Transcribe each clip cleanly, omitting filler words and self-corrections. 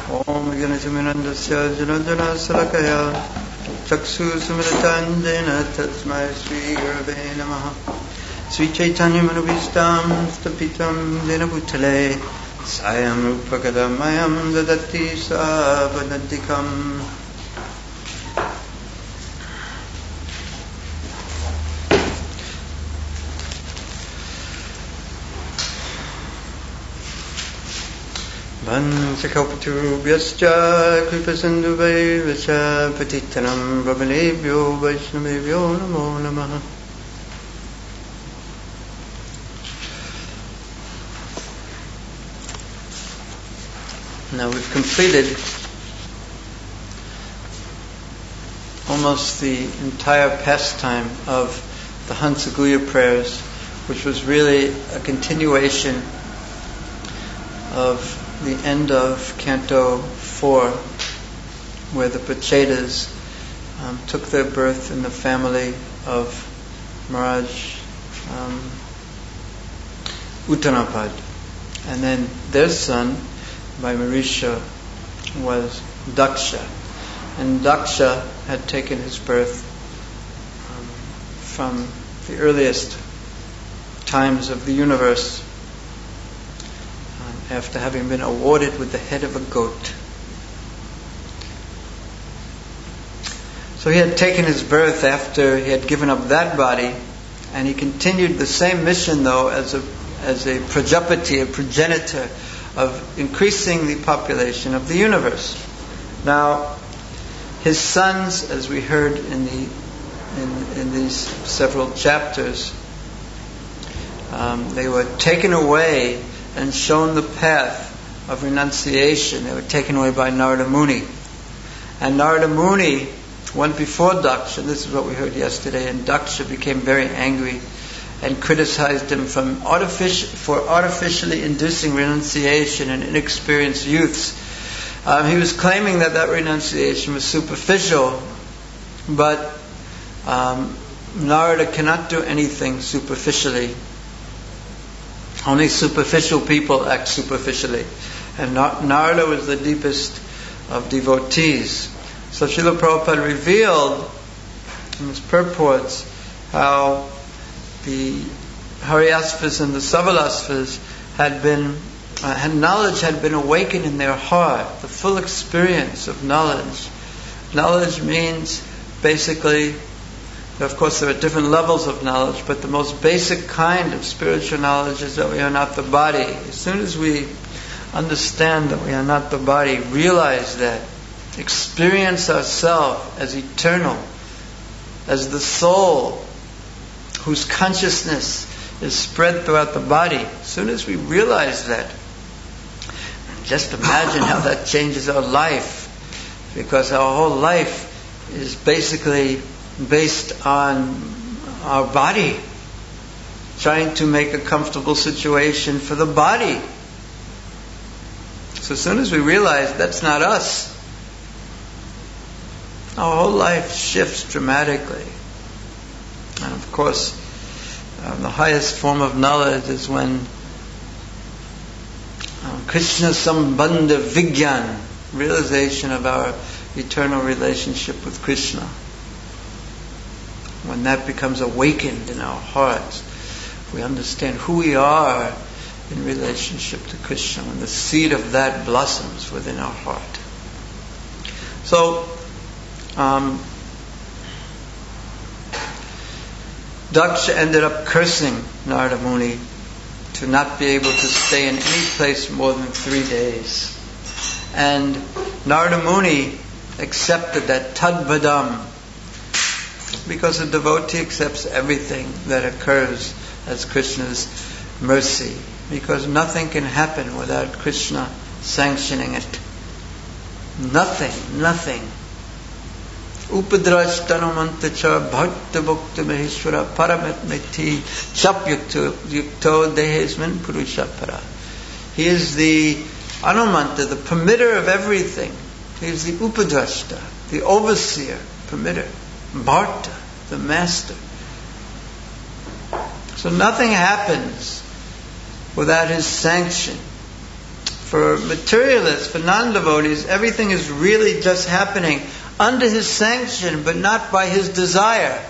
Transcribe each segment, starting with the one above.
Om Ganashaminandasya Janandana Salakaya Chaksu Sumritanjena Tatsmai Sri Gurave Namaha Sri Chaitanya Manubhistam Stapitam Dena Bhutale Sayam Rupakadamayam Dadati Savanadikam. Vanchakalpatarubhyascha kripasindhuvaivacha patitanam vamanebhyo vaishnavebhyo namo namaha. Now we've completed almost the entire pastime of the Hansa Guhya prayers, which was really a continuation of the end of Canto 4, where the Prachetas took their birth in the family of Maharaj Uttanapad, and then their son by Marisha was Daksha, and Daksha had taken his birth from the earliest times of the universe, after having been awarded with the head of a goat. So he had taken his birth after he had given up that body, and he continued the same mission though as a Prajapati, a progenitor, of increasing the population of the universe. Now, his sons, as we heard in these several chapters, they were taken away and shown the path of renunciation. They were taken away by Narada Muni. And Narada Muni went before Daksha, this is what we heard yesterday, and Daksha became very angry and criticized him for artificially inducing renunciation in inexperienced youths. He was claiming that renunciation was superficial, but Narada cannot do anything superficially. Only superficial people act superficially. And Narada was the deepest of devotees. So Srila Prabhupada revealed in his purports how the Haryasvas and the Savalasvas knowledge had been awakened in their heart, the full experience of knowledge. Knowledge means basically, of course there are different levels of knowledge, but the most basic kind of spiritual knowledge is that we are not the body. As soon as we understand that we are not the body, realize that, experience ourselves as eternal, as the soul whose consciousness is spread throughout the body. As soon as we realize that, just imagine how that changes our life, because our whole life is basically based on our body, trying to make a comfortable situation for the body. So as soon as we realize that's not us, our whole life shifts dramatically. And of course, the highest form of knowledge is when Krishna Sambandha Vigyan, realization of our eternal relationship with Krishna. When that becomes awakened in our hearts, we understand who we are in relationship to Krishna, when the seed of that blossoms within our heart. So, Daksha ended up cursing Narada Muni to not be able to stay in any place more than 3 days. And Narada Muni accepted that tadbadam, because a devotee accepts everything that occurs as Krishna's mercy, because nothing can happen without Krishna sanctioning it. Nothing. Upadrashtanumantacha bhakta bhakta maheshwara paramatmeti chap yukto dehesmin purusha para. He is the Anumanta, the permitter of everything. He is the Upadrashta, the overseer, permitter. Bharta, the master. So nothing happens without his sanction. for materialists, for non-devotees, everything is really just happening under his sanction, but not by his desire.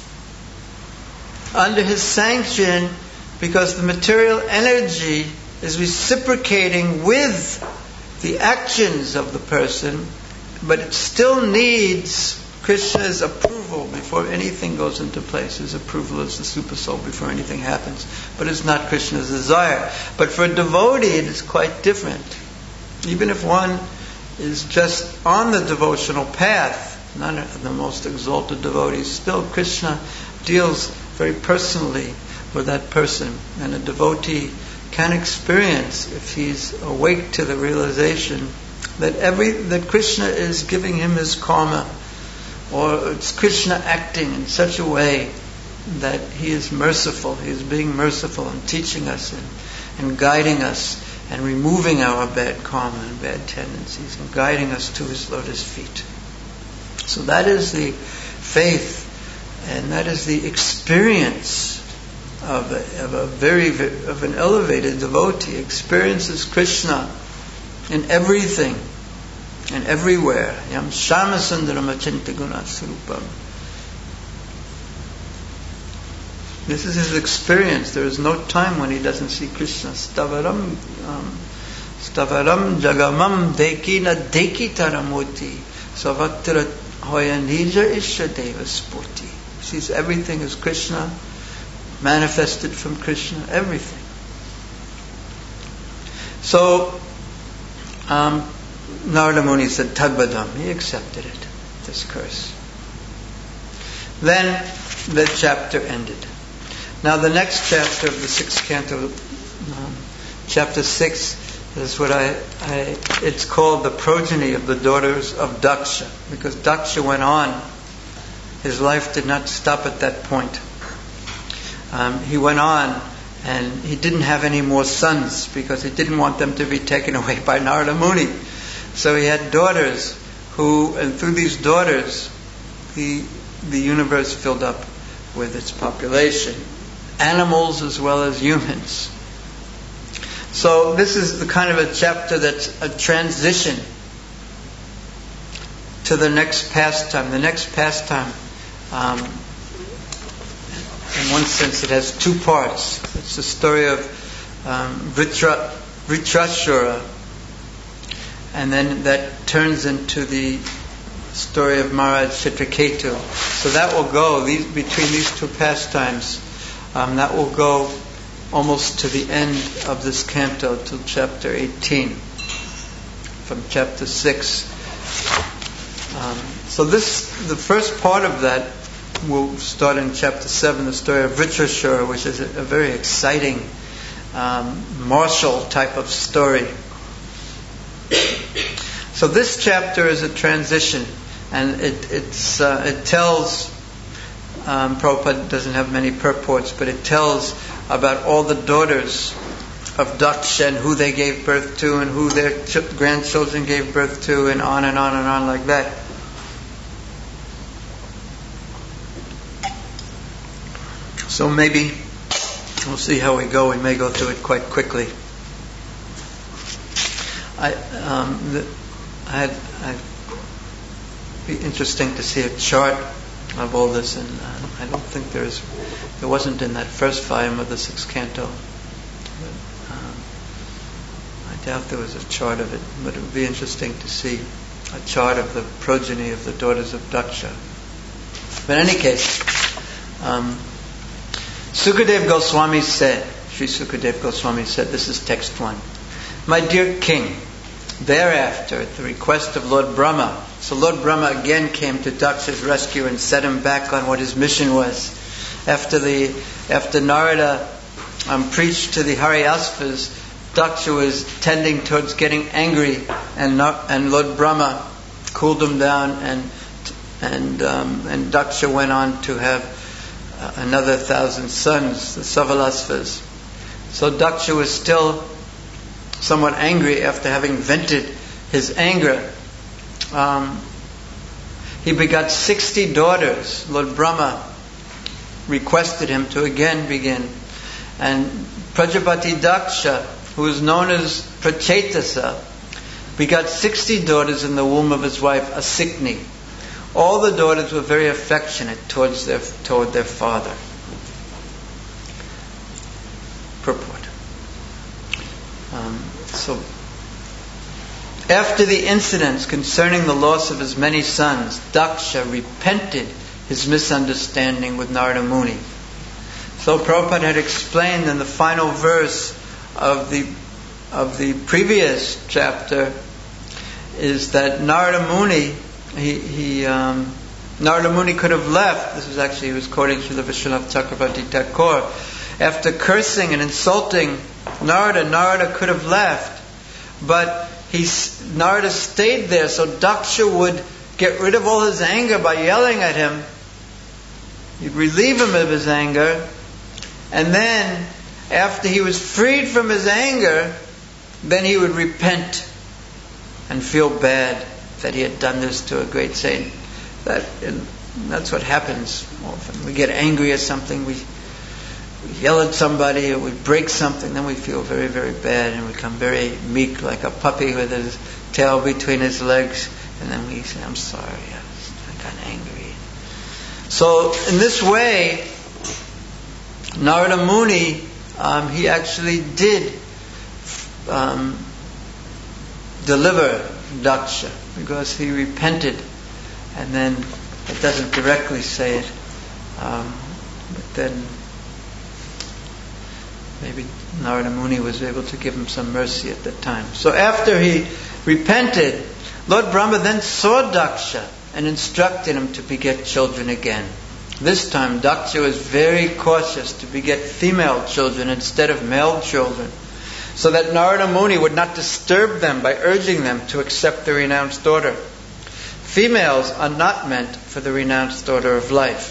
Under his sanction, because the material energy is reciprocating with the actions of the person, but it still needs Krishna's approval before anything goes into place. His approval is the super soul before anything happens. But it's not Krishna's desire. But for a devotee, it is quite different. Even if one is just on the devotional path, not the most exalted devotee, still Krishna deals very personally with that person. And a devotee can experience, if he's awake to the realization that Krishna is giving him his karma, or it's Krishna acting in such a way that he is merciful. He is being merciful and teaching us and guiding us and removing our bad karma and bad tendencies and guiding us to his lotus feet. So that is the faith, and that is the experience of an elevated devotee. Experiences Krishna in everything and everywhere. Yam Shamasundaram Achintaguna Surupam. This is his experience. There is no time when he doesn't see Krishna. Stavaram Jagamam Dekina Dekitaramoti Savatra Hoyanija Ishadeva Spurti. He sees everything as Krishna, manifested from Krishna, everything. So, Narada Muni said, Tadbadam. He accepted it, this curse. Then the chapter ended. Now the next chapter of the 6th canto, chapter 6, is what it's called the progeny of the daughters of Daksha. Because Daksha went on. His life did not stop at that point. He went on, and he didn't have any more sons because he didn't want them to be taken away by Narada Muni. So he had daughters and through these daughters, the universe filled up with its population. Animals as well as humans. So this is the kind of a chapter that's a transition to the next pastime. The next pastime, in one sense, it has two parts. It's the story of Vritrashura, and then that turns into the story of Maharaj Chitraketu. So that will go, between these two pastimes, that will go almost to the end of this canto, till chapter 18, from chapter 6. So the first part of that will start in chapter 7, the story of Vritrashura, which is a very exciting, martial type of story. So this chapter is a transition, and it tells, Prabhupada doesn't have many purports, but it tells about all the daughters of Daksha and who they gave birth to and who their grandchildren gave birth to, and on and on and on like that. So maybe we'll see how we go. We may go through it quite quickly. I'd be interesting to see a chart of all this, and I don't think there wasn't in that first volume of the 6th canto. But, I doubt there was a chart of it, but it would be interesting to see a chart of the progeny of the daughters of Daksha. But in any case, Sukadev Goswami said, Sri Sukadev Goswami said, this is text 1. My dear king, thereafter, at the request of Lord Brahma, so Lord Brahma again came to Daksha's rescue and set him back on what his mission was. After Narada preached to the Haryasvas, Daksha was tending towards getting angry, and Lord Brahma cooled him down, and Daksha went on to have another 1,000 sons, the Savalasvas. So Daksha was still somewhat angry after having vented his anger. He begot 60 daughters. Lord Brahma requested him to again begin. And Prajapati Daksha, who is known as Prachetasa, begot 60 daughters in the womb of his wife Asikni. All the daughters were very affectionate toward their father. Purport. So, after the incidents concerning the loss of his many sons, Daksha repented his misunderstanding with Narada Muni. So Prabhupada had explained in the final verse of the previous chapter is that Narada Muni, Narada Muni could have left. This was actually, he was quoting Srila Vishwanath Chakravarti Thakur. After cursing and insulting Narada could have left, but Narada stayed there so Daksha would get rid of all his anger by yelling at him. He'd relieve him of his anger, and then after he was freed from his anger, then he would repent and feel bad that he had done this to a great saint. That's what happens often. We get angry at something, we yell at somebody, or we break something, then we feel very, very bad and become very meek, like a puppy with his tail between his legs, and then we say, I'm sorry, I got angry. So in this way, Narada Muni, he actually did deliver Daksha, because he repented, and then it doesn't directly say it, but then maybe Narada Muni was able to give him some mercy at that time. So after he repented, Lord Brahma then saw Daksha and instructed him to beget children again. This time Daksha was very cautious to beget female children instead of male children, so that Narada Muni would not disturb them by urging them to accept the renounced order. Females are not meant for the renounced order of life.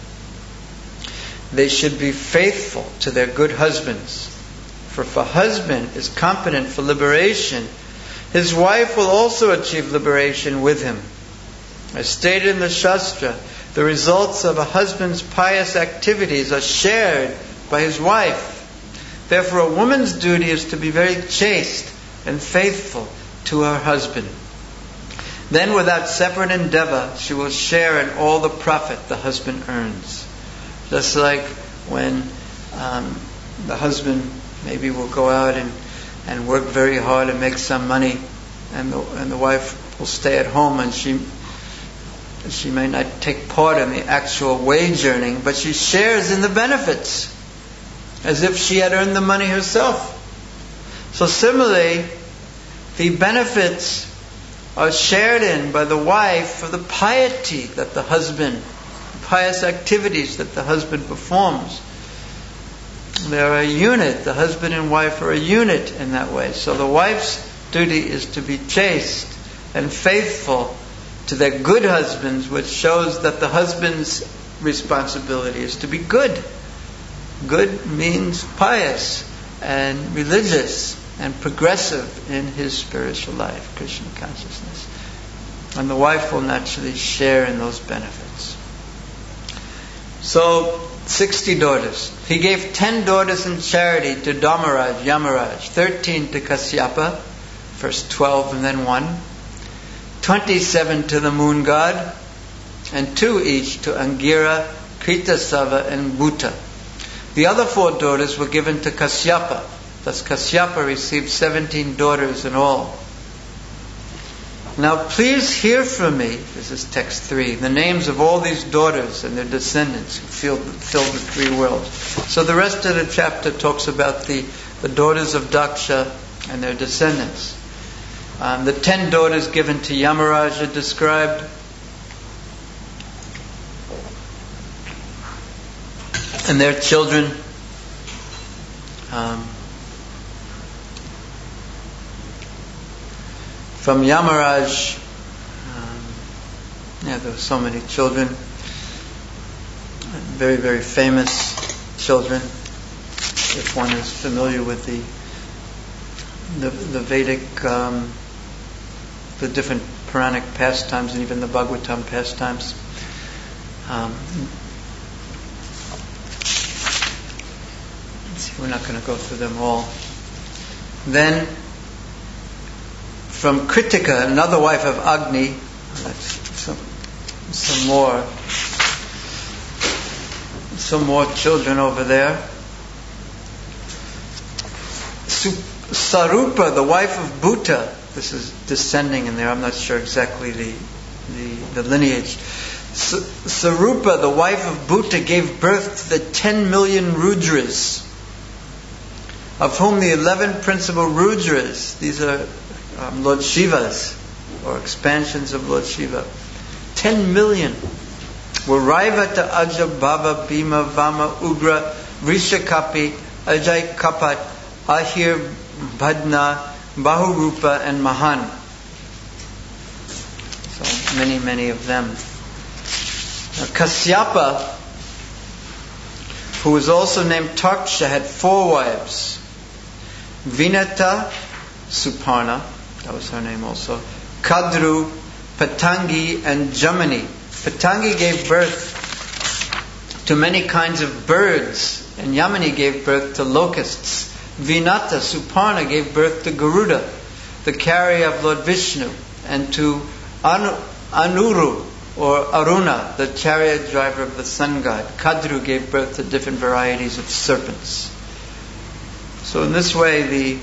They should be faithful to their good husbands. For if a husband is competent for liberation, his wife will also achieve liberation with him. As stated in the Shastra, the results of a husband's pious activities are shared by his wife. Therefore, a woman's duty is to be very chaste and faithful to her husband. Then, without separate endeavor, she will share in all the profit the husband earns. Just like when the husband maybe will go out and work very hard and make some money, and the wife will stay at home, and she may not take part in the actual wage earning, but she shares in the benefits as if she had earned the money herself. So similarly, the benefits are shared in by the wife for the piety that the husband, pious activities that the husband performs. They're a unit. The husband and wife are a unit in that way. So the wife's duty is to be chaste and faithful to their good husbands, which shows that the husband's responsibility is to be good. Good means pious and religious and progressive in his spiritual life, Krishna consciousness. And the wife will naturally share in those benefits. So, 60 daughters. He gave 10 daughters in charity to Dharmaraj, Yamaraj, 13 to Kasyapa, first 12 and then 1, 27 to the moon god, and 2 each to Angira, Kritasava, and Bhuta. The other 4 daughters were given to Kasyapa. Thus Kasyapa received 17 daughters in all. Now please hear from me, this is text 3, the names of all these daughters and their descendants who filled the 3 worlds. So the rest of the chapter talks about the daughters of Daksha and their descendants. The 10 daughters given to Yamaraj are described. And their children. From Yamaraj, there were so many children, very, very famous children. If one is familiar with the Vedic, the different Puranic pastimes and even the Bhagavatam pastimes. We're not going to go through them all. Then from Kritika, another wife of Agni. That's some more children over there. Sarupa, the wife of Bhuta. This is descending in there. I'm not sure exactly the lineage. Sarupa, the wife of Bhuta, gave birth to the 10 million Rudras, of whom the 11 principal Rudras, these are Lord Shiva's, or expansions of Lord Shiva. 10 million were Raivata, Aja, Bhava, Bhima, Vama, Ugra, Vrishakapi, Ajay Kapat, Ahir, Bhadna, Bahurupa, and Mahan. So many of them. Kasyapa, who was also named Tarksha, had 4 wives. Vinata, Suparna, that was her name also, Kadru, Patangi, and Jamani. Patangi gave birth to many kinds of birds, and Yamani gave birth to locusts. Vinata, Suparna, gave birth to Garuda, the carrier of Lord Vishnu, and to Anuru, or Aruna, the chariot driver of the sun god. Kadru gave birth to different varieties of serpents. So in this way, the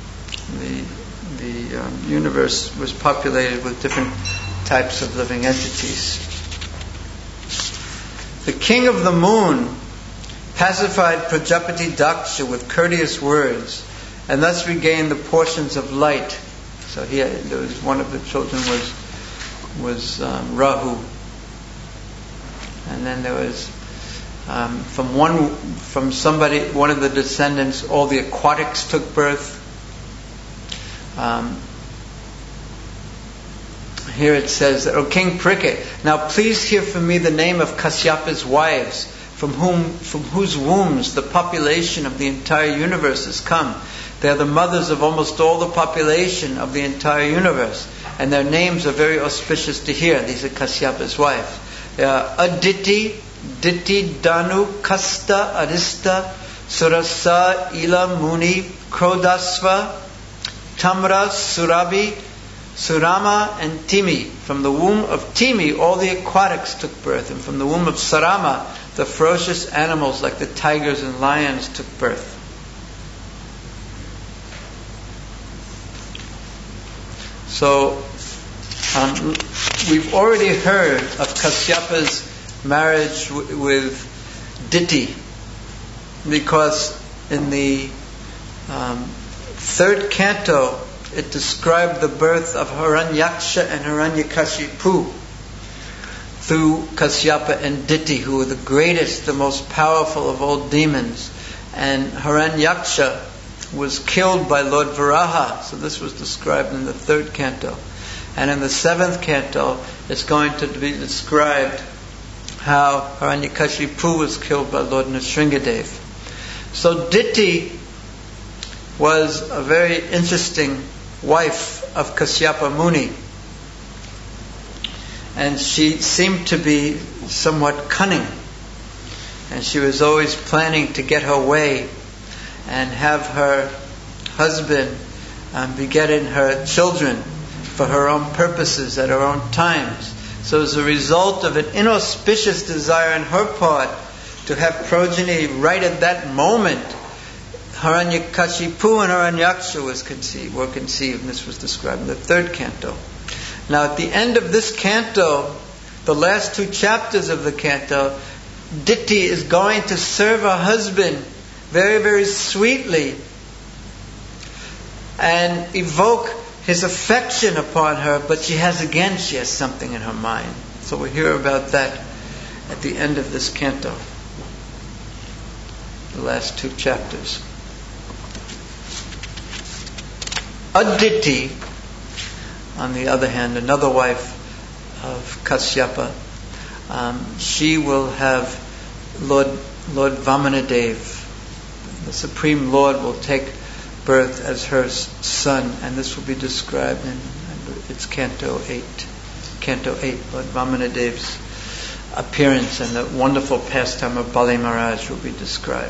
universe was populated with different types of living entities. The king of the moon pacified Prajapati Daksha with courteous words, and thus regained the portions of light. So there was one of the children was Rahu, and then there was from somebody, one of the descendants, all the aquatics took birth. Here it says that, O King Parikshit, now please hear from me the name of Kasyapa's wives, from whose wombs the population of the entire universe has come. They are the mothers of almost all the population of the entire universe, and their names are very auspicious to hear. These are Kasyapa's wives. They are Aditi, Diti, Danu, Kasta, Arista, Surasa, Ila, Muni, Krodasva, Tamra, Surabhi, Surama, and Timi. From the womb of Timi, all the aquatics took birth, and from the womb of Sarama, the ferocious animals like the tigers and lions took birth. So, we've already heard of Kasyapa's marriage with Diti, because in the 3rd canto it described the birth of Hiranyaksha and Hiranyakashipu through Kasyapa and Diti, who were the greatest, the most powerful of all demons. And Hiranyaksha was killed by Lord Varaha. So this was described in the 3rd canto. And in the 7th canto, it's going to be described how Hiranyakashipu was killed by Lord Nrsingadev. So Diti was a very interesting wife of Kasyapa Muni. And she seemed to be somewhat cunning. And she was always planning to get her way and have her husband begetting her children for her own purposes at her own times. So as a result of an inauspicious desire on her part to have progeny right at that moment, Hiranyakashipu and Hiranyaksha were conceived, and this was described in the 3rd canto. Now at the end of this canto, the last 2 chapters of the canto, Diti is going to serve her husband very, very sweetly and evoke his affection upon her, but she has something in her mind. So we'll hear about that at the end of this canto, the last 2 chapters. Aditi, on the other hand, another wife of Kasyapa, she will have Lord Vamanadev. The Supreme Lord will take birth as her son, and this will be described in it's Canto 8. Canto 8, Lord Vamanadev's appearance and the wonderful pastime of Bali Maharaj will be described.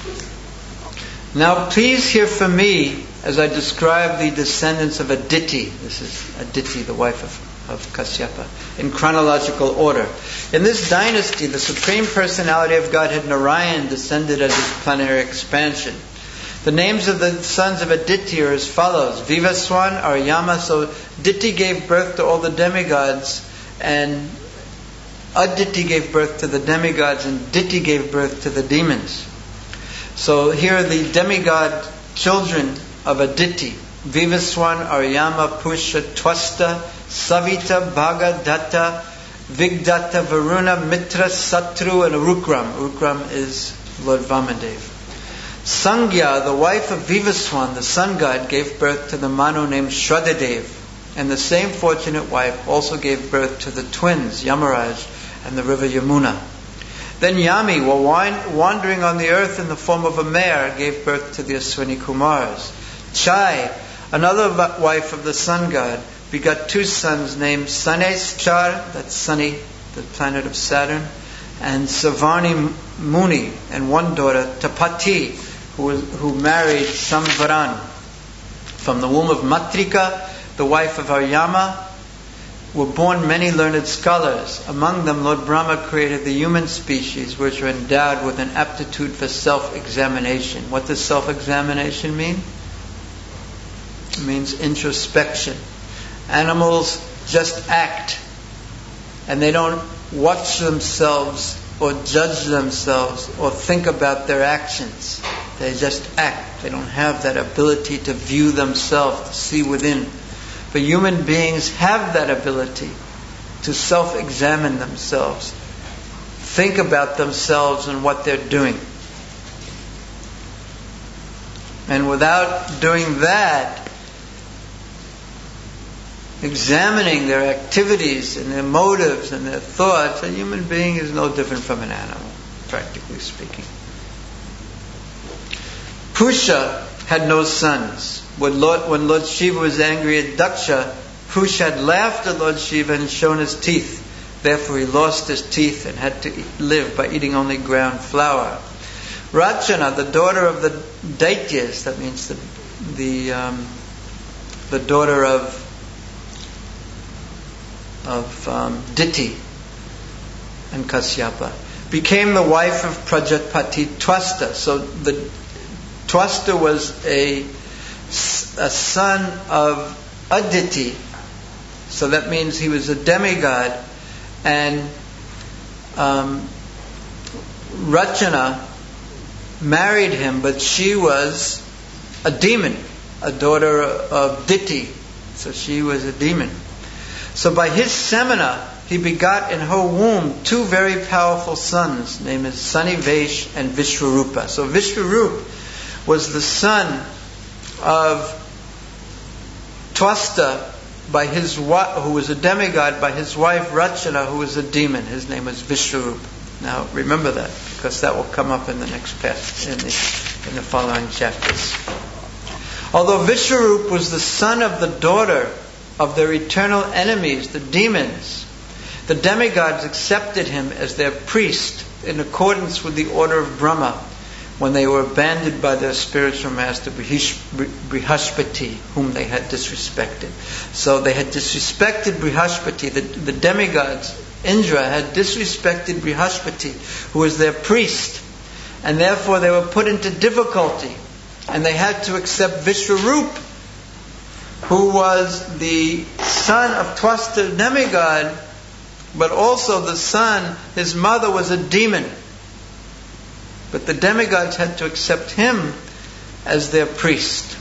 Now please hear from me as I describe the descendants of Aditi. This is Aditi, the wife of Kasyapa, in chronological order. In this dynasty, the Supreme Personality of Godhead Narayan descended as his planetary expansion. The names of the sons of Aditi are as follows: Vivaswan, Aryama. So Diti gave birth to all the demigods, and Aditi gave birth to the demigods, and Diti gave birth to the demons. So here are the demigod children of Aditi: Vivaswan, Aryama, Pusha, Twasta, Savita, Bhaga, Datta, Vigdatta, Varuna, Mitra, Satru, and Urukram. Urukram is Lord Vamadev. Sangya, the wife of Vivaswan, the sun god, gave birth to the Manu named Shraddhadev, and the same fortunate wife also gave birth to the twins, Yamaraj and the river Yamuna. Then Yami, while wandering on the earth in the form of a mare, gave birth to the Aswini Kumars. Chai, another wife of the sun god, begot two sons named Saneschar, that's Sunny, the planet of Saturn, and Savarni Muni, and one daughter, Tapati, who married Samvaran. From the womb of Matrika, the wife of Aryama, were born many learned scholars. Among them, Lord Brahma created the human species, which are endowed with an aptitude for self-examination. What does self-examination mean? It means introspection. Animals just act, and they don't watch themselves or judge themselves or think about their actions. They just act. They don't have that ability to view themselves, to see within. But human beings have that ability to self-examine themselves, think about themselves and what they're doing. And without doing that, examining their activities and their motives and their thoughts, a human being is no different from an animal, practically speaking. Pusha had no sons. When Lord Shiva was angry at Daksha, Pusha had laughed at Lord Shiva and shown his teeth. Therefore he lost his teeth and had to live by eating only ground flour. Rachana, the daughter of the Daityas, that means the daughter of Diti and Kasyapa, became the wife of Prajapati Twasta. So the Twasta was a son of Aditi, so that means he was a demigod, and Rachana married him, but she was a demon, a daughter of Diti, so she was a demon. So by his semina, he begot in her womb two very powerful sons, named as Sunny Vesh and Vishwarupa. So Vishwarupa was the son of Twasta, by his who was a demigod, by his wife Rachana, who was a demon. His name was Vishwarupa. Now remember that, because that will come up in the next passage, in the following chapters. Although Vishwarupa was the son of the daughter of their eternal enemies, the demons, the demigods accepted him as their priest in accordance with the order of Brahma, when they were abandoned by their spiritual master Brihaspati, whom they had disrespected. So they had disrespected Brihaspati, the demigods. Indra had disrespected Brihaspati, who was their priest, and therefore they were put into difficulty, and they had to accept Vishwarupa, who was the son of Twasta demigod, but also the son, his mother was a demon. But the demigods had to accept him as their priest.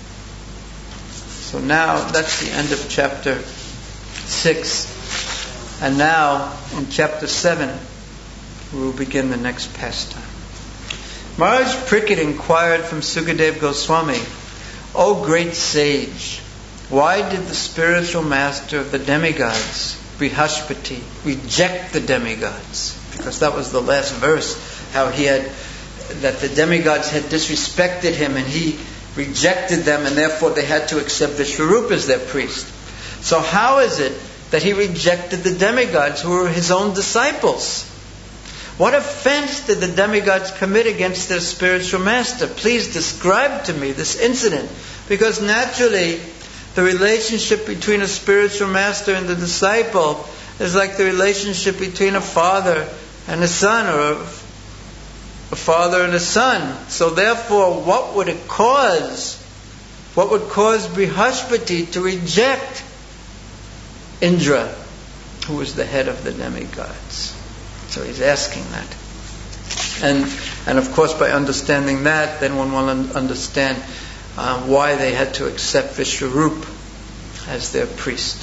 So now that's the end of chapter 6. And now in chapter 7 we will begin the next pastime. Maharaj Parikshit inquired from Sukadev Goswami, "O great sage, why did the spiritual master of the demigods, Brihaspati, reject the demigods?" Because that was the last verse, how that the demigods had disrespected him and he rejected them, and therefore they had to accept Vishwarupa as their priest. So how is it that he rejected the demigods who were his own disciples? What offense did the demigods commit against their spiritual master? Please describe to me this incident. Because naturally, the relationship between a spiritual master and the disciple is like the relationship between a father and a son, or a father and a son. So therefore, what would cause Brihaspati to reject Indra, who was the head of the demigods? So he's asking that. And of course, by understanding that, then one will understand why they had to accept Vishwarup as their priest.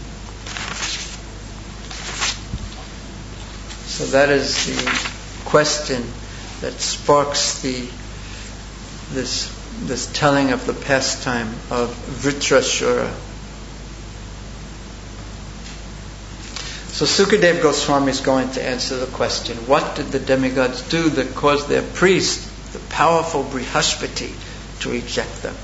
So that is the question that sparks this telling of the pastime of Vritrashura. So Sukadev Goswami is going to answer the question, what did the demigods do that caused their priest, the powerful Brihaspati, to reject them?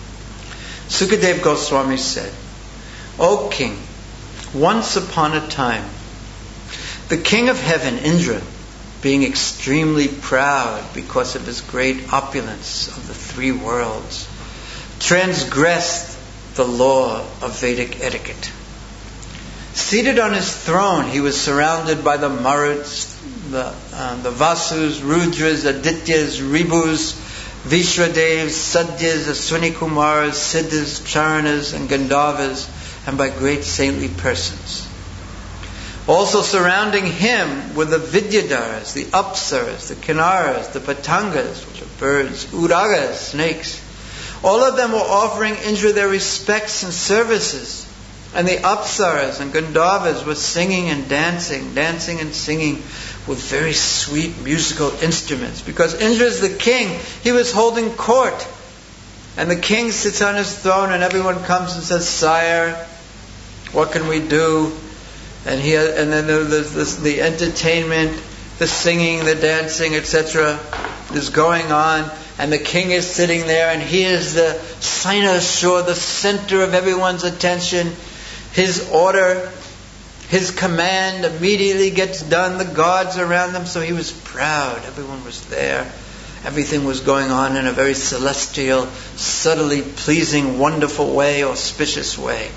Sukadev Goswami said, O king, once upon a time, the king of heaven, Indra, being extremely proud because of his great opulence of the three worlds, transgressed the law of Vedic etiquette. Seated on his throne, he was surrounded by the Maruts, the Vasus, Rudras, Adityas, Ribus, Vishwadevs, Sadyas, Aswini Kumars, Siddhas, Charanas, and Gandharvas, and by great saintly persons. Also surrounding him were the Vidyadharas, the Apsaras, the Kinnaras, the Patangas, which are birds, Uragas, snakes. All of them were offering Indra their respects and services. And the Apsaras and Gandharvas were singing and dancing and singing with very sweet musical instruments. Because Indra is the king, he was holding court. And the king sits on his throne and everyone comes and says, Sire, what can we do? And then there's the entertainment, the singing, the dancing, etc. is going on. And the king is sitting there and he is the cynosure, the center of everyone's attention. His order, his command immediately gets done. The guards around him, so he was proud. Everyone was there. Everything was going on in a very celestial, subtly pleasing, wonderful way, auspicious way.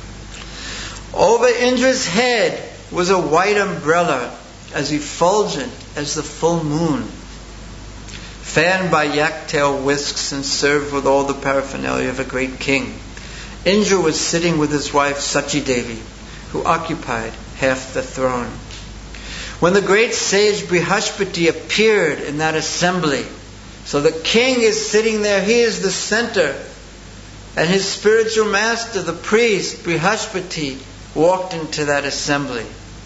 Over Indra's head was a white umbrella, as effulgent as the full moon, fanned by yak-tail whisks and served with all the paraphernalia of a great king. Indra was sitting with his wife Sachi Devi, who occupied half the throne. When the great sage Brihaspati appeared in that assembly, so the king is sitting there, he is the center, and his spiritual master, the priest, Brihaspati, walked into that assembly.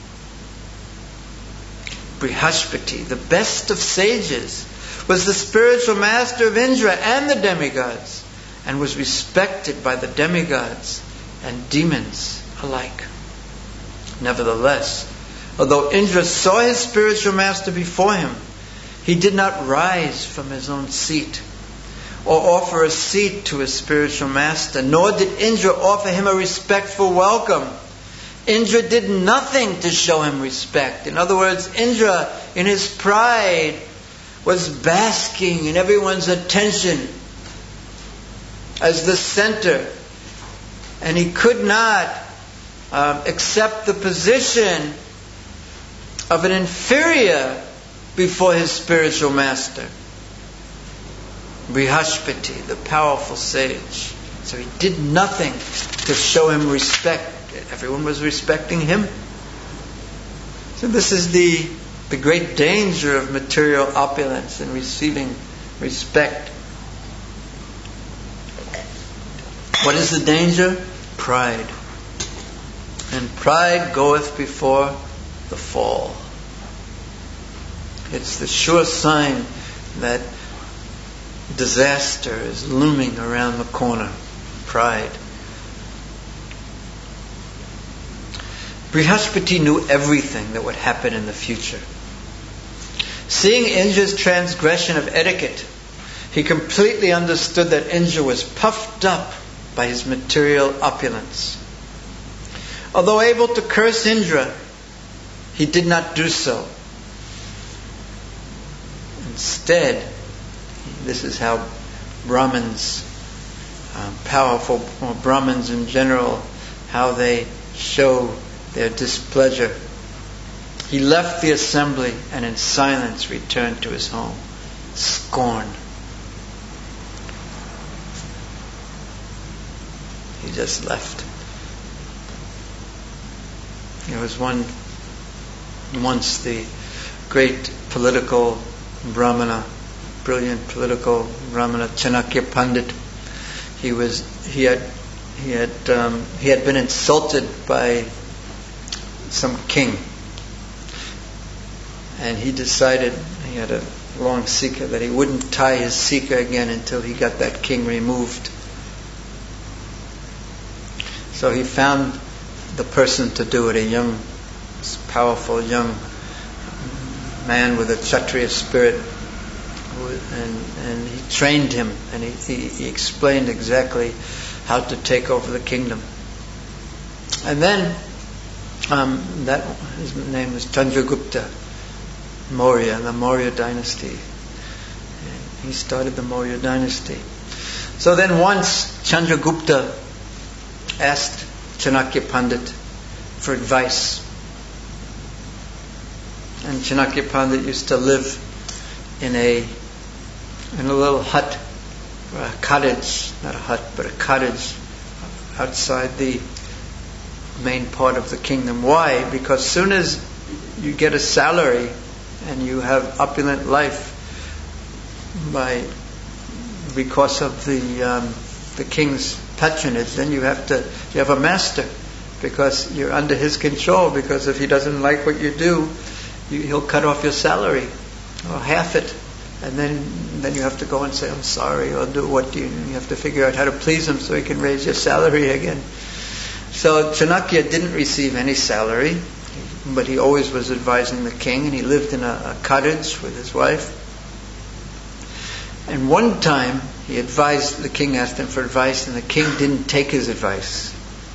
Brihaspati, the best of sages, was the spiritual master of Indra and the demigods, and was respected by the demigods and demons alike. Nevertheless, although Indra saw his spiritual master before him, he did not rise from his own seat or offer a seat to his spiritual master, nor did Indra offer him a respectful welcome. Indra did nothing to show him respect. In other words, Indra, in his pride, was basking in everyone's attention as the center, and he could not accept the position of an inferior before his spiritual master, Brihaspati, the powerful sage. So he did nothing to show him respect. Everyone was respecting him. So this is the great danger of material opulence and receiving respect. What is the danger? Pride. And pride goeth before the fall. It's the sure sign that disaster is looming around the corner. Pride. Brihaspati knew everything that would happen in the future. Seeing Indra's transgression of etiquette, he completely understood that Indra was puffed up by his material opulence. Although able to curse Indra, he did not do so. Instead, this is how Brahmins, powerful or Brahmins in general, how they show their displeasure. He left the assembly and in silence returned to his home. Scorn. He just left. There was once the great political Brahmana, brilliant political Brahmana, Chanakya Pandit. He had been insulted by some king, and he decided, he had a long sika, that he wouldn't tie his sika again until he got that king removed. So he found the person to do it, a young, powerful young man with a Kshatriya spirit, and he trained him, and he explained exactly how to take over the kingdom. And then his name was Chandragupta Maurya, the Maurya dynasty. And he started the Maurya dynasty. So then once Chandragupta asked Chanakya Pandit for advice. And Chanakya Pandit used to live in a little hut, or a cottage, not a hut, but a cottage outside the main part of the kingdom. Why? Because soon as you get a salary and you have opulent life because of the king's patronage, then you have a master, because you're under his control. Because if he doesn't like what you do, he'll cut off your salary or half it, and then you have to go and say, I'm sorry, or do what you have to figure out how to please him so he can raise your salary again. So Chanakya didn't receive any salary, but he always was advising the king, and he lived in a cottage with his wife. And one time the king asked him for advice, and the king didn't take his advice.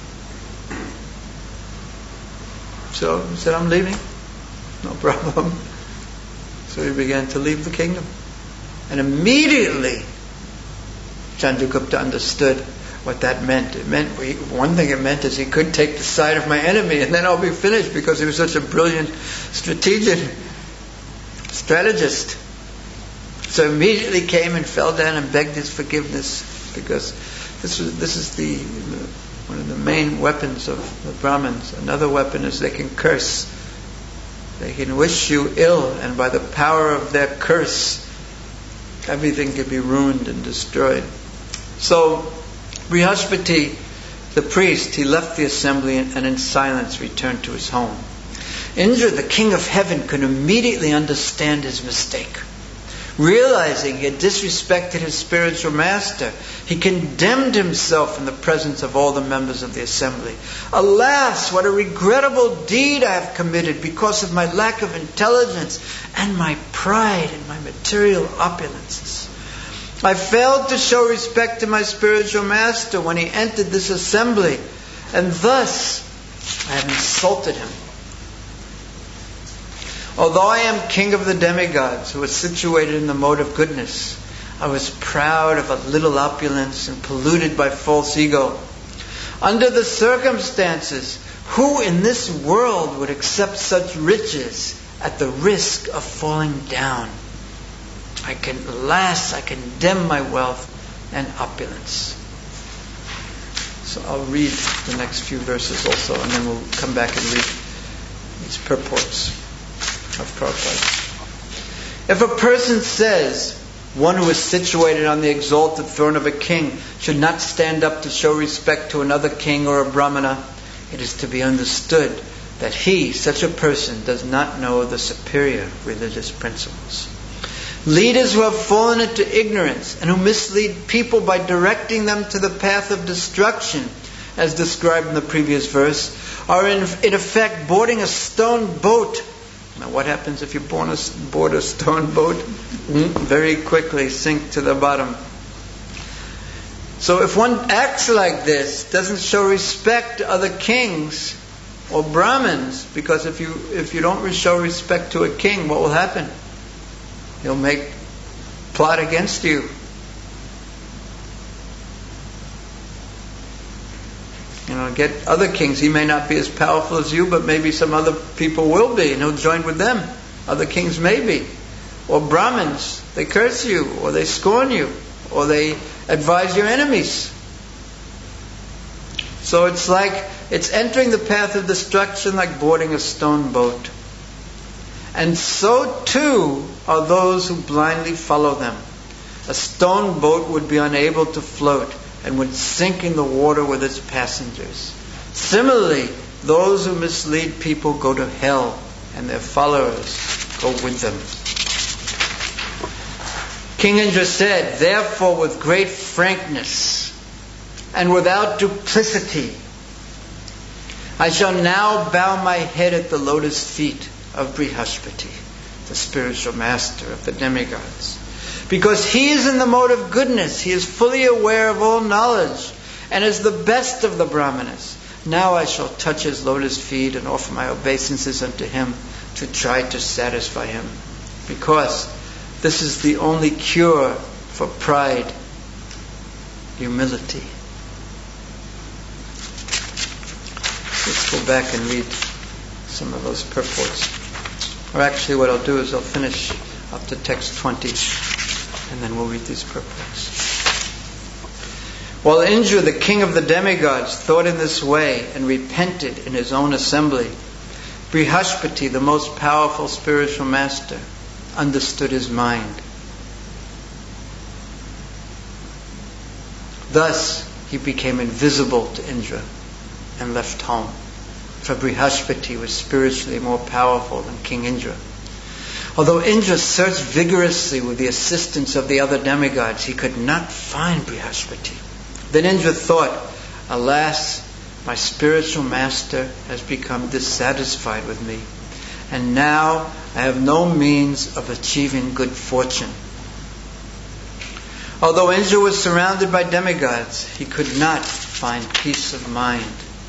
So he said, I'm leaving. No problem. So he began to leave the kingdom. And immediately Chandragupta understood what that meant. One thing it meant is he could take the side of my enemy and then I'll be finished, because he was such a brilliant strategist. So immediately came and fell down and begged his forgiveness, because this is one of the main weapons of the Brahmins. Another weapon is they can curse. They can wish you ill, and by the power of their curse, everything can be ruined and destroyed. So Brihaspati, the priest, he left the assembly and in silence returned to his home. Indra, the king of heaven, could immediately understand his mistake. Realizing he had disrespected his spiritual master, he condemned himself in the presence of all the members of the assembly. Alas, what a regrettable deed I have committed because of my lack of intelligence and my pride in my material opulences. I failed to show respect to my spiritual master when he entered this assembly, and thus I have insulted him. Although I am king of the demigods who is situated in the mode of goodness, I was proud of a little opulence and polluted by false ego. Under the circumstances, who in this world would accept such riches at the risk of falling down? I condemn my wealth and opulence. So I'll read the next few verses also, and then we'll come back and read these purports of Prabhupada. If a person says, one who is situated on the exalted throne of a king should not stand up to show respect to another king or a brahmana, it is to be understood that he, such a person, does not know the superior religious principles. Leaders who have fallen into ignorance and who mislead people by directing them to the path of destruction, as described in the previous verse, are in effect boarding a stone boat. Now what happens if you board a stone boat? Very quickly sink to the bottom. So if one acts like this, doesn't show respect to other kings or Brahmins, because if you don't show respect to a king, what will happen? He'll plot against you. Get other kings. He may not be as powerful as you, but maybe some other people will be, and he'll join with them. Other kings maybe. Or Brahmins, they curse you, or they scorn you, or they advise your enemies. So it's entering the path of destruction like boarding a stone boat. And so too are those who blindly follow them. A stone boat would be unable to float and would sink in the water with its passengers. Similarly, those who mislead people go to hell, and their followers go with them. King Indra said, "Therefore, with great frankness and without duplicity, I shall now bow my head at the lotus feet of Brihaspati, the spiritual master of the demigods. Because he is in the mode of goodness, he is fully aware of all knowledge, and is the best of the Brahmanas. Now I shall touch his lotus feet and offer my obeisances unto him to try to satisfy him. Because this is the only cure for pride, humility." Let's go back and read some of those purports. Or actually what I'll do is I'll finish up to text 20. And then we'll read these purports. While Indra, the king of the demigods, thought in this way and repented in his own assembly, Brihaspati, the most powerful spiritual master, understood his mind. Thus, he became invisible to Indra and left home. For Brihaspati was spiritually more powerful than King Indra. Although Indra searched vigorously with the assistance of the other demigods, he could not find Brihaspati. Then Indra thought, "Alas, my spiritual master has become dissatisfied with me, and now I have no means of achieving good fortune." Although Indra was surrounded by demigods, he could not find peace of mind.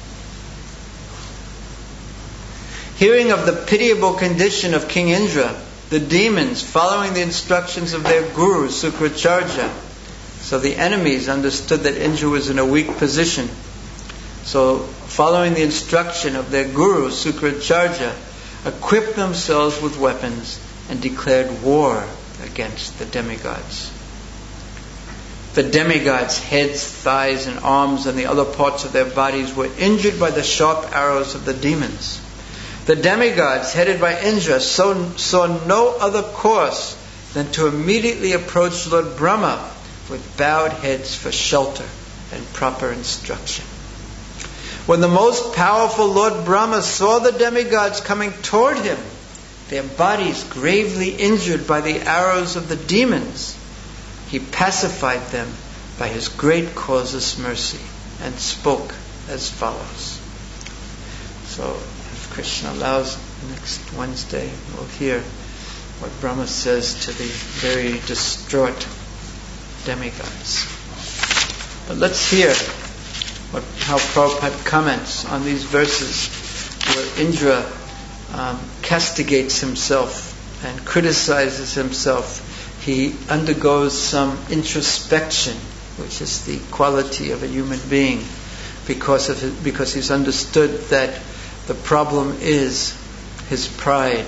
Hearing of the pitiable condition of King Indra, the demons, following the instructions of their guru, Sukracharya. So the enemies understood that Indra was in a weak position. So, following the instruction of their guru, Sukracharya, equipped themselves with weapons and declared war against the demigods. The demigods' heads, thighs, and arms and the other parts of their bodies were injured by the sharp arrows of the demons. The demigods, headed by Indra, saw no other course than to immediately approach Lord Brahma with bowed heads for shelter and proper instruction. When the most powerful Lord Brahma saw the demigods coming toward him, their bodies gravely injured by the arrows of the demons, he pacified them by his great causeless mercy and spoke as follows. So, if Krishna allows, next Wednesday we'll hear what Brahma says to the very distraught demigods. But let's hear how Prabhupada comments on these verses where Indra castigates himself and criticizes himself. He undergoes some introspection, which is the quality of a human being, because he's understood that the problem is his pride.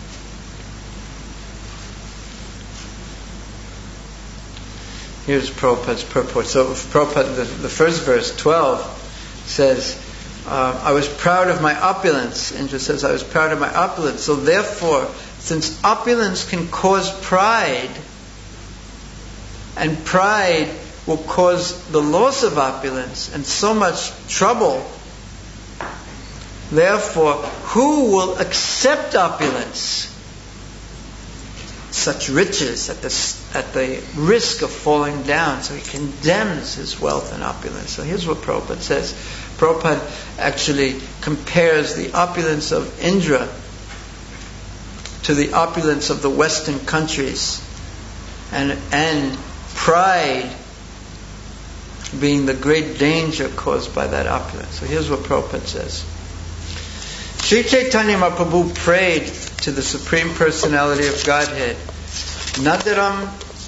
Here's Prabhupada's purport. So Prabhupada, the first verse, 12, says, I was proud of my opulence. Indra says, I was proud of my opulence. So therefore, since opulence can cause pride, and pride will cause the loss of opulence and so much trouble, therefore, who will accept opulence? Such riches at the risk of falling down. So he condemns his wealth and opulence. So here's what Prabhupada says. Prabhupada actually compares the opulence of Indra to the opulence of the Western countries, and pride being the great danger caused by that opulence. So here's what Prabhupada says. Sri Chaitanya Mahaprabhu prayed to the Supreme Personality of Godhead, Nadaram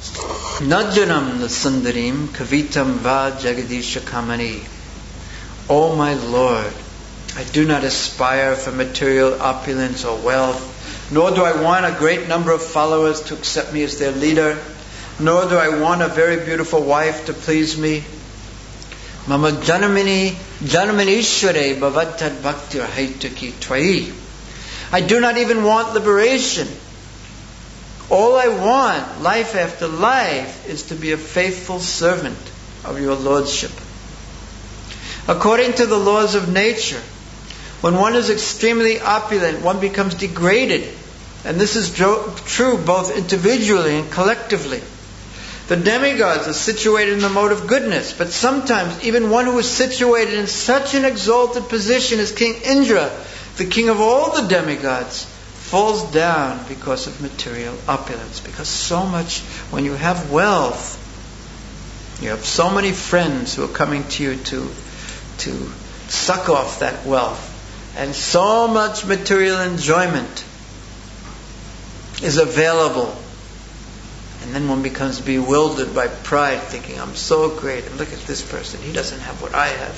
Nasundarim Kavitam Va Jagadisha Kamani. O my Lord, I do not aspire for material opulence or wealth, nor do I want a great number of followers to accept me as their leader, nor do I want a very beautiful wife to please me. Mama Janamini Ishware Bhavatad Bhaktir Haitaki Tvai. I do not even want liberation. All I want, life after life, is to be a faithful servant of your Lordship. According to the laws of nature, when one is extremely opulent, one becomes degraded. And this is true both individually and collectively. The demigods are situated in the mode of goodness, but sometimes even one who is situated in such an exalted position as King Indra, the king of all the demigods, falls down because of material opulence. Because so much, when you have wealth, you have so many friends who are coming to you to suck off that wealth. And so much material enjoyment is available. And then one becomes bewildered by pride, thinking, I'm so great, and look at this person, he doesn't have what I have.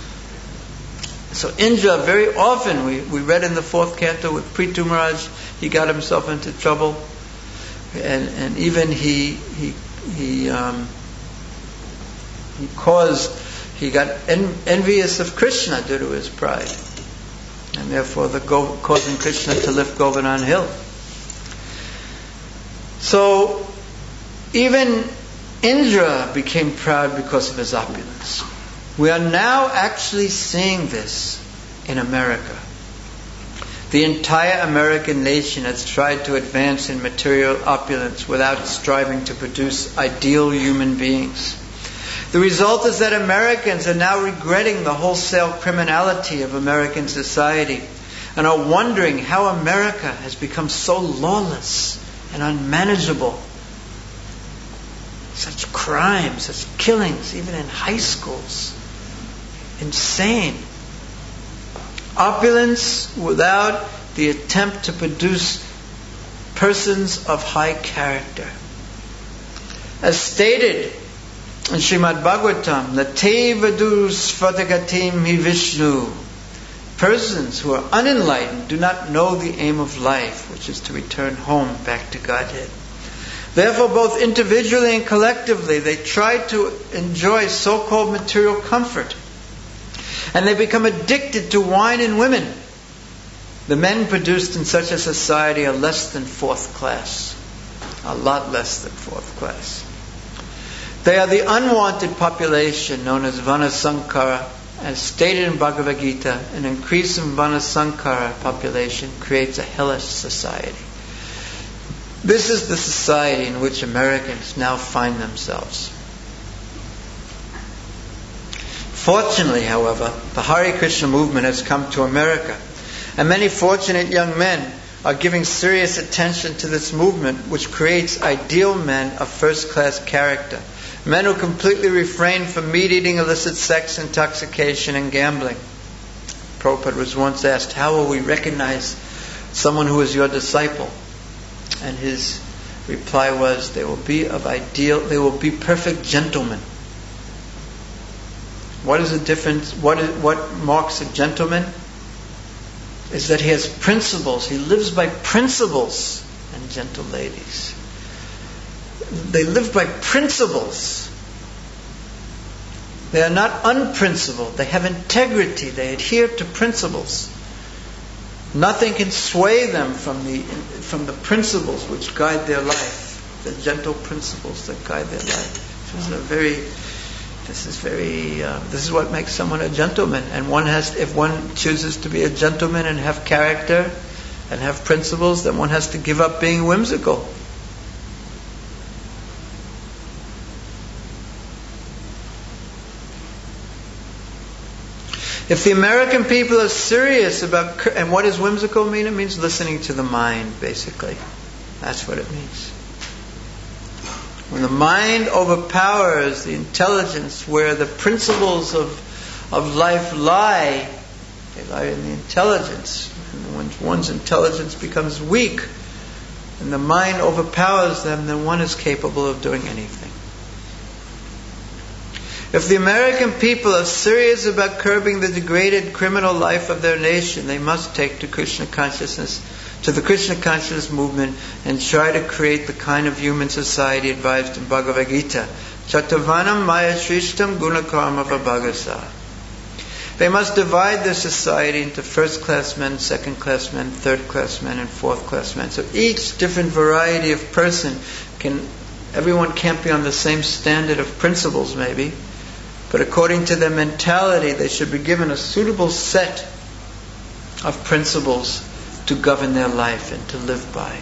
So Indra, very often, we read in the 4th canto with Prithu Maharaj, he got himself into trouble. And even he got envious of Krishna due to his pride. And therefore causing Krishna to lift Govardhan hill. So even Indra became proud because of his opulence. We are now actually seeing this in America. The entire American nation has tried to advance in material opulence without striving to produce ideal human beings. The result is that Americans are now regretting the wholesale criminality of American society and are wondering how America has become so lawless and unmanageable. Such crimes, such killings, even in high schools. Insane. Opulence without the attempt to produce persons of high character. As stated in Srimad Bhagavatam, Natevadu Svatagatim hi Vishnu. Persons who are unenlightened do not know the aim of life, which is to return home back to Godhead. Therefore, both individually and collectively, they try to enjoy so-called material comfort. And they become addicted to wine and women. The men produced in such a society are less than 4th class. A lot less than 4th class. They are the unwanted population known as Vanasankara. As stated in Bhagavad Gita, an increase in Vanasankara population creates a hellish society. This is the society in which Americans now find themselves. Fortunately, however, the Hare Krishna movement has come to America, and many fortunate young men are giving serious attention to this movement, which creates ideal men of first-class character. Men who completely refrain from meat-eating, illicit sex, intoxication, and gambling. Prabhupada was once asked, how will we recognize someone who is your disciple? And his reply was, they will be perfect gentlemen. What is the difference? What marks a gentleman? Is that he has principles. He lives by principles. And gentle ladies, they live by principles. They are not unprincipled. They have integrity. They adhere to principles. Nothing can sway them from the principles which guide their life. The gentle principles that guide their life. This is what makes someone a gentleman. And if one chooses to be a gentleman and have character and have principles, then one has to give up being whimsical. If the American people are serious about, and what does whimsical mean? It means listening to the mind, basically. That's what it means. When the mind overpowers the intelligence, where the principles of life lie, they lie in the intelligence. And when one's intelligence becomes weak, and the mind overpowers them, then one is capable of doing anything. If the American people are serious about curbing the degraded criminal life of their nation, they must take to the Krishna consciousness movement and try to create the kind of human society advised in Bhagavad Gita. Chatavanam maya shrishtam gunakarma vabhagasa. They must divide their society into first-class men, second-class men, third-class men, and fourth-class men. So each different variety of person everyone can't be on the same standard of principles maybe, but according to their mentality, they should be given a suitable set of principles to govern their life and to live by.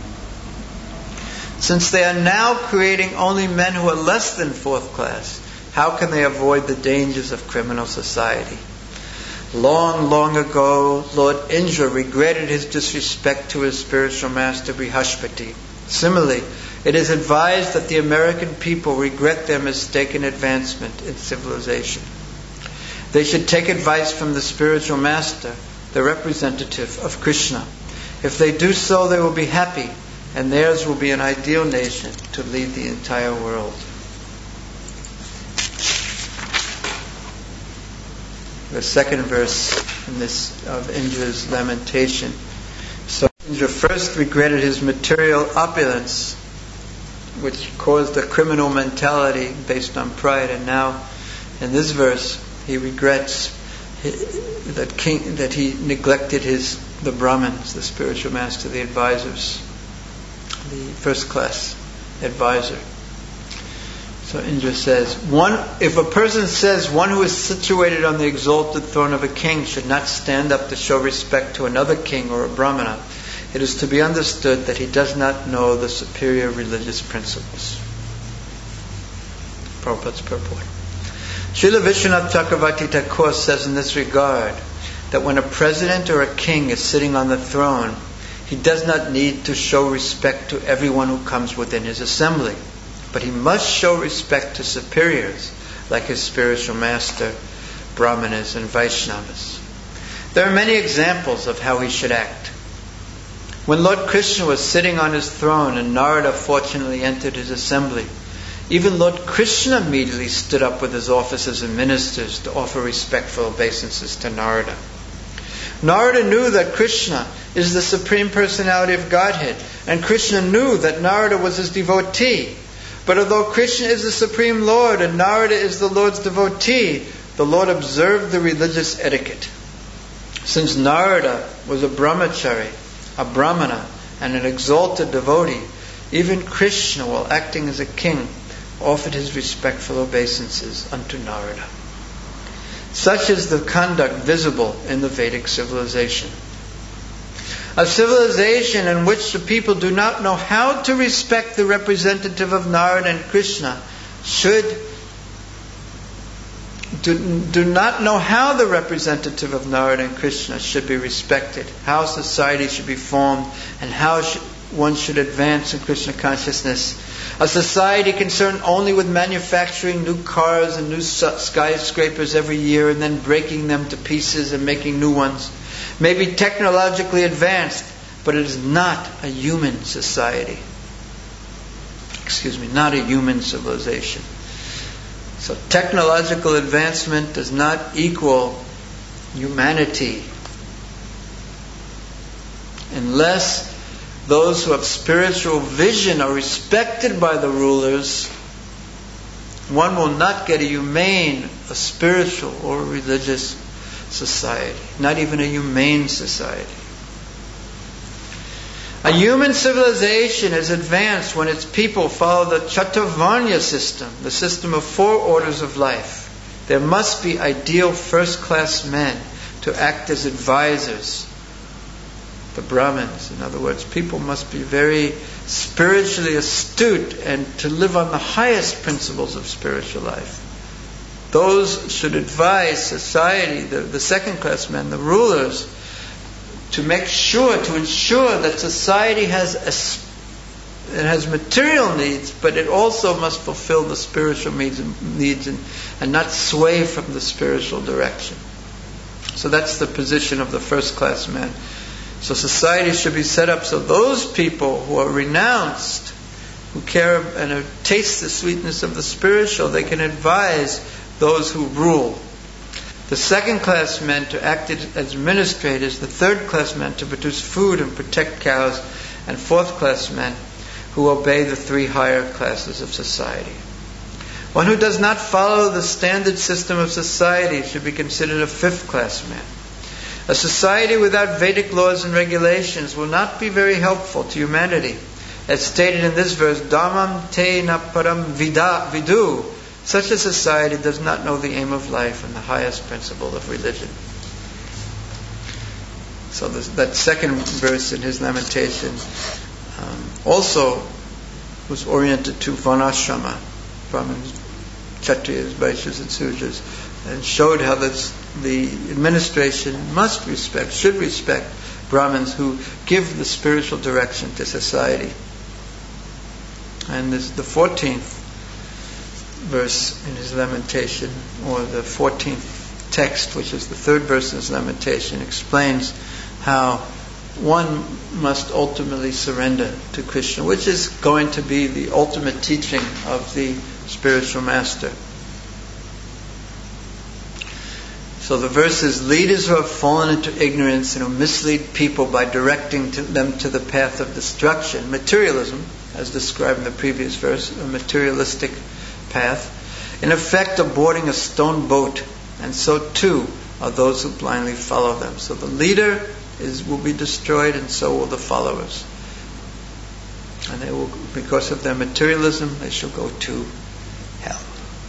Since they are now creating only men who are less than fourth class, how can they avoid the dangers of criminal society? Long, long ago, Lord Indra regretted his disrespect to his spiritual master Brihaspati. Similarly, it is advised that the American people regret their mistaken advancement in civilization. They should take advice from the spiritual master, the representative of Krishna. If they do so, they will be happy, and theirs will be an ideal nation to lead the entire world. The second verse in this of Indra's lamentation. So Indra first regretted his material opulence, which caused a criminal mentality based on pride, and now in this verse he regrets that he neglected the Brahmins, the spiritual master, the advisors, the first class advisor. So Indra says, if a person says one who is situated on the exalted throne of a king should not stand up to show respect to another king or a brahmana, it is to be understood that he does not know the superior religious principles. Prabhupada's purport. Srila Vishwanath Chakravarti Thakur says in this regard that when a president or a king is sitting on the throne, he does not need to show respect to everyone who comes within his assembly, but he must show respect to superiors like his spiritual master, Brahmanas and Vaishnavas. There are many examples of how he should act. When Lord Krishna was sitting on his throne and Narada fortunately entered his assembly, even Lord Krishna immediately stood up with his officers and ministers to offer respectful obeisances to Narada. Narada knew that Krishna is the Supreme Personality of Godhead, and Krishna knew that Narada was his devotee. But although Krishna is the Supreme Lord and Narada is the Lord's devotee, the Lord observed the religious etiquette. Since Narada was a brahmachari, a brahmana, and an exalted devotee, even Krishna, while acting as a king, offered his respectful obeisances unto Narada. Such is the conduct visible in the Vedic civilization. A civilization in which the people do not know how to respect the representative of Narada and Krishna do not know how the representative of Narada and Krishna should be respected, how society should be formed, and how one should advance in Krishna consciousness. A society concerned only with manufacturing new cars and new skyscrapers every year and then breaking them to pieces and making new ones may be technologically advanced, but it is not a human society. Not a human civilization. So technological advancement does not equal humanity. Unless those who have spiritual vision are respected by the rulers, one will not get a humane, a spiritual or a religious society. Not even a humane society. A human civilization is advanced when its people follow the Chaturvarnya system, the system of 4 orders of life. There must be ideal first-class men to act as advisors. The Brahmins, in other words, people must be very spiritually astute and to live on the highest principles of spiritual life. Those should advise society, the second-class men, the rulers, to ensure that society has material needs, but it also must fulfill the spiritual needs and not sway from the spiritual direction. So that's the position of the first-class men. So society should be set up so those people who are renounced, who care and taste the sweetness of the spiritual, they can advise those who rule. The second class men to act as administrators, the third class men to produce food and protect cows, and fourth class men who obey the three higher classes of society. One who does not follow the standard system of society should be considered a fifth class man. A society without Vedic laws and regulations will not be very helpful to humanity. As stated in this verse, Dharmam te na param vidu. Such a society does not know the aim of life and the highest principle of religion. So that second verse in his lamentation also was oriented to Varnashrama, Brahmins, Kshatriyas, Vaishyas, and Sudras, and showed how the administration should respect Brahmins who give the spiritual direction to society. And the 14th verse in his lamentation, or the 14th text, which is the third verse in his lamentation, explains how one must ultimately surrender to Krishna, which is going to be the ultimate teaching of the spiritual master. So the verse is, leaders who have fallen into ignorance and who mislead people by directing them to the path of destruction, materialism, as described in the previous verse, a materialistic path, in effect are boarding a stone boat, and so too are those who blindly follow them. So the leader will be destroyed, and so will the followers. And they will, because of their materialism, they shall go to hell.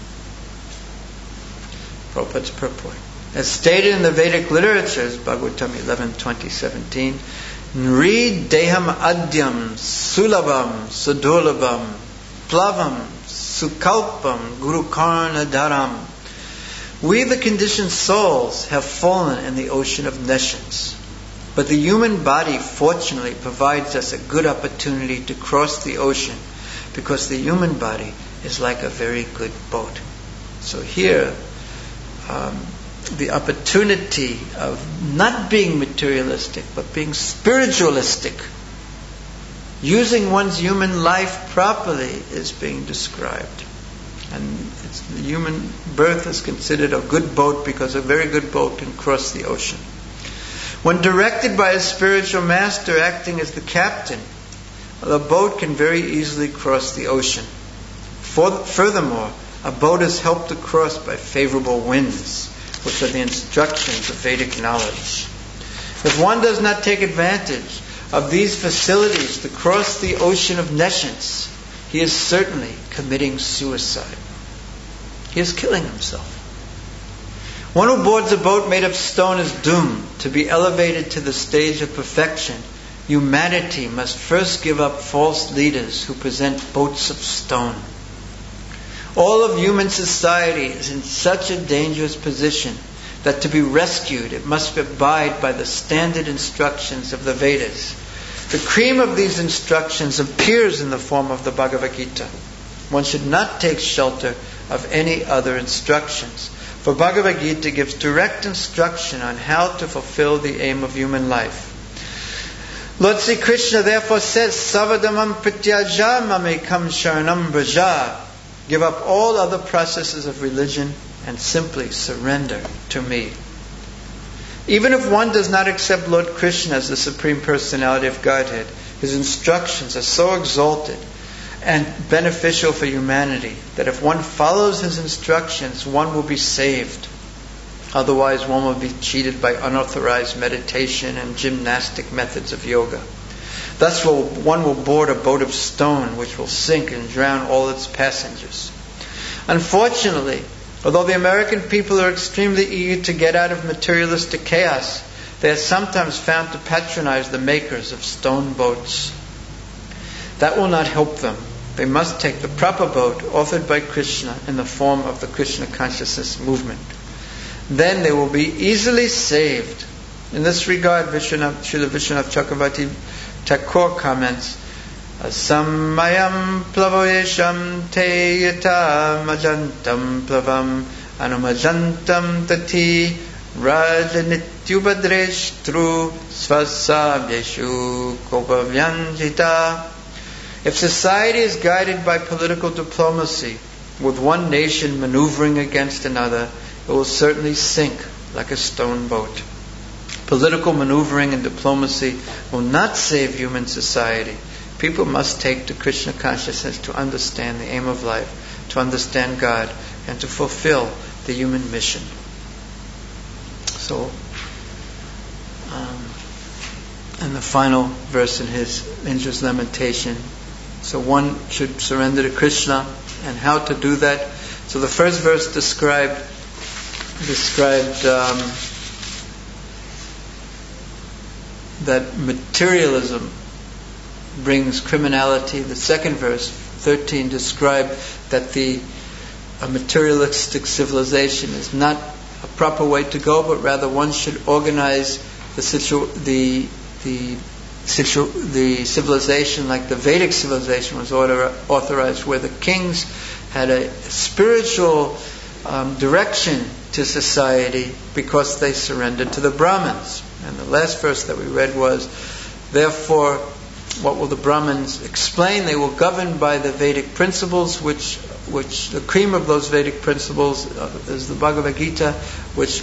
Prabhupada's purport. As stated in the Vedic literatures, Bhagavatam 11:20-17, Nri deham adyam sulabam sudurlabam plavam sukalpam gurukarna dharam. We, the conditioned souls, have fallen in the ocean of nescience. But the human body, fortunately, provides us a good opportunity to cross the ocean, because the human body is like a very good boat. So here, the opportunity of not being materialistic, but being spiritualistic, using one's human life properly, is being described. And the human birth is considered a good boat, because a very good boat can cross the ocean. When directed by a spiritual master acting as the captain, the boat can very easily cross the ocean. Furthermore, a boat is helped to cross by favorable winds, which are the instructions of Vedic knowledge. If one does not take advantage of these facilities to cross the ocean of nescience, he is certainly committing suicide. He is killing himself. One who boards a boat made of stone is doomed to be elevated to the stage of perfection. Humanity must first give up false leaders who present boats of stone. All of human society is in such a dangerous position that to be rescued, it must abide by the standard instructions of the Vedas. The cream of these instructions appears in the form of the Bhagavad Gita. One should not take shelter of any other instructions, for Bhagavad Gita gives direct instruction on how to fulfill the aim of human life. Lord Sri Krishna therefore says, Savadamam prityaja mamekam sharanam braja. Give up all other processes of religion and simply surrender to me. Even if one does not accept Lord Krishna as the Supreme Personality of Godhead, his instructions are so exalted and beneficial for humanity that if one follows his instructions, one will be saved. Otherwise, one will be cheated by unauthorized meditation and gymnastic methods of yoga. Thus one will board a boat of stone which will sink and drown all its passengers. Unfortunately, although the American people are extremely eager to get out of materialistic chaos, they are sometimes found to patronize the makers of stone boats. That will not help them. They must take the proper boat offered by Krishna in the form of the Krishna consciousness movement. Then they will be easily saved. In this regard, Srila Vishwanath Chakravarti Thakur comments, Asammayam plavoyesham te yata majantam plavam anumajantam tati Rajanityubadreshtru svasabhyeshu kopavyanjita. If society is guided by political diplomacy, with one nation maneuvering against another, it will certainly sink like a stone boat. Political maneuvering and diplomacy will not save human society. People must take to Krishna consciousness to understand the aim of life, to understand God, and to fulfill the human mission. So, and the final verse in Indra's lamentation. So one should surrender to Krishna, and how to do that. So the first verse described that materialism brings criminality. The second verse, 13, described that a materialistic civilization is not a proper way to go, but rather one should organize the civilization like the Vedic civilization was authorized, where the kings had a spiritual direction to society because they surrendered to the Brahmins. And the last verse that we read was, therefore, what will the Brahmins explain? They will govern by the Vedic principles, which the cream of those Vedic principles is the Bhagavad Gita, which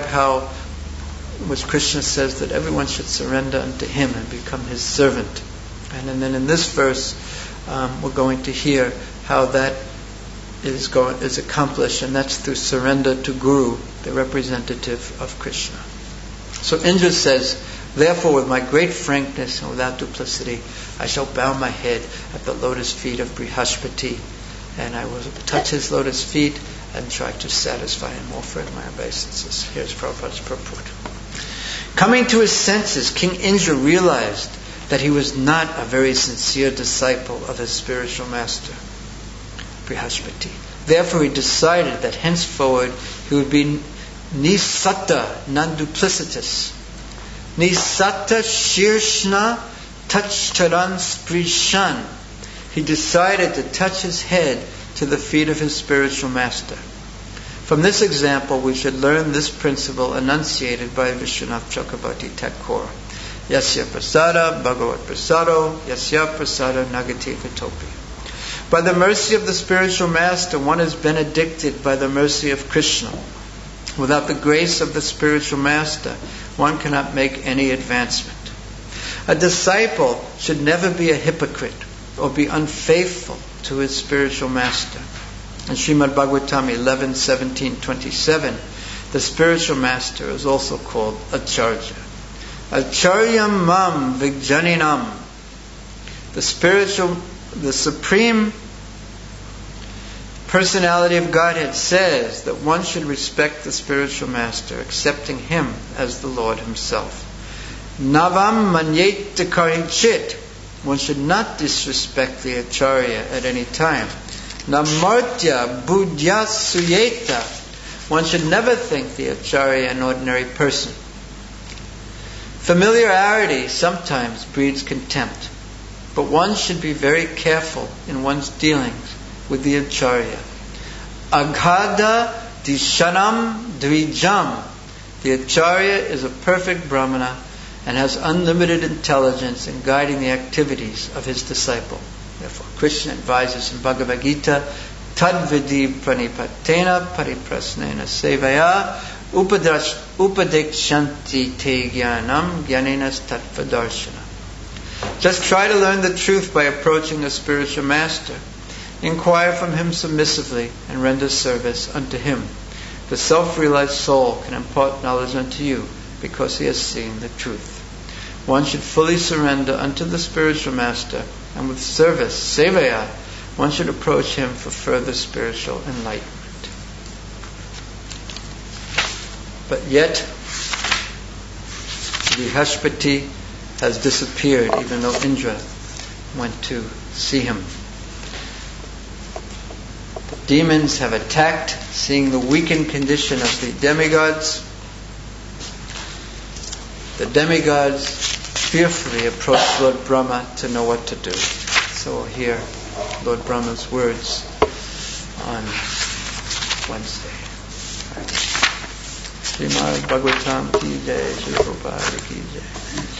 Krishna says that everyone should surrender unto him and become his servant. And then in this verse, we're going to hear how that is accomplished, and that's through surrender to Guru, the representative of Krishna. So Indra says, therefore, with my great frankness and without duplicity, I shall bow my head at the lotus feet of Brihaspati, and I will touch his lotus feet and try to satisfy him, offer him my obeisances. Here's Prabhupada's purport. Coming to his senses, King Indra realized that he was not a very sincere disciple of his spiritual master, Brihaspati. Therefore, he decided that henceforward he would be Nisata, non-duplicitous. Nisata Shirshna Tachcharan Sprishan. He decided to touch his head to the feet of his spiritual master. From this example, we should learn this principle enunciated by Vishwanath Chakrabarti Thakur. Yasya prasada bhagavat prasado, yasya prasada nagati vitopi. By the mercy of the spiritual master, one is benedicted by the mercy of Krishna. Without the grace of the spiritual master, one cannot make any advancement. A disciple should never be a hypocrite or be unfaithful to his spiritual master. In Srimad Bhagavatam 11, 17, 27, the spiritual master is also called Acharya. Acharyam mam vigjaninam. The supreme personality of Godhead says that one should respect the spiritual master, accepting him as the Lord himself. Navam manyet karinchit. One should not disrespect the Acharya at any time. Namartya budhya suyeta. One should never think the Acharya an ordinary person. Familiarity sometimes breeds contempt, but one should be very careful in one's dealings with the Acharya. Aghada dishanam dvijam. The Acharya is a perfect Brahmana and has unlimited intelligence in guiding the activities of his disciple. Therefore, Krishna advises in Bhagavad Gita, Tadvidi pranipatena pariprasnena sevaya upadekshanti te jnanam jnaninas tattvadarshana. Just try to learn the truth by approaching a spiritual master. Inquire from him submissively and render service unto him. The self-realized soul can impart knowledge unto you because he has seen the truth. One should fully surrender unto the spiritual master, and with service, sevaya, one should approach him for further spiritual enlightenment. But yet, Brihaspati has disappeared, even though Indra went to see him. The demons have attacked, seeing the weakened condition of the demigods. The demigods fearfully approached Lord Brahma to know what to do. So we'll hear Lord Brahma's words on Wednesday. Srimad Bhagavatam ki jai, Shri Prabhupada ki jai.